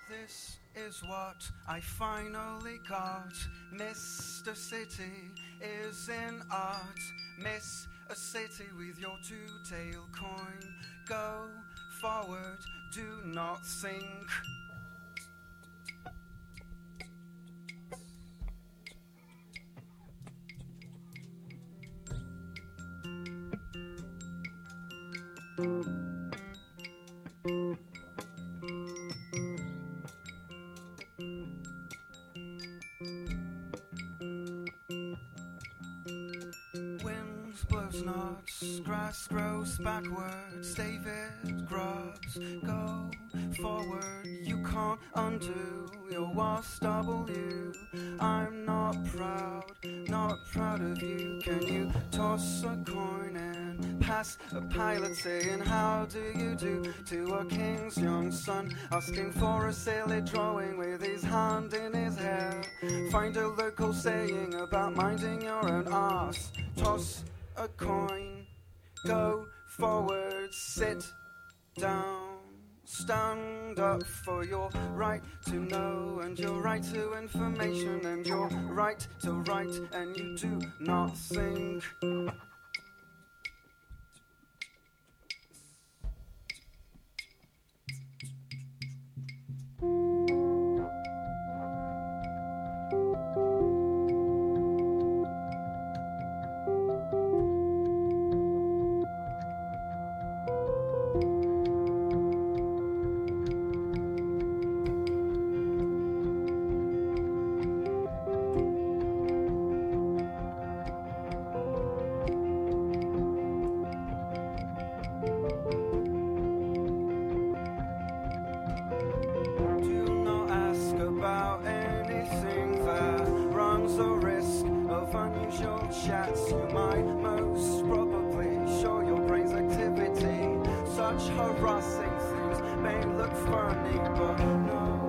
This is what I finally got. Mr. City is in art. Miss a city with your two-tailed coin. Go forward, do not think. Grass grows backwards, David Grubbs. Go forward, you can't undo your wasp W. I'm not proud of you. Can you toss a coin and pass a pilot saying how do you do to a king's young son, asking for a silly drawing with his hand in his hair. Find a local saying about minding your own arse. Toss a coin, go forward, sit down, stand up for your right to know and your right to information and your right to write, and you do not think. Chats, you might most probably show your brain's activity. Such harassing things may look funny, but no.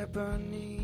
beneath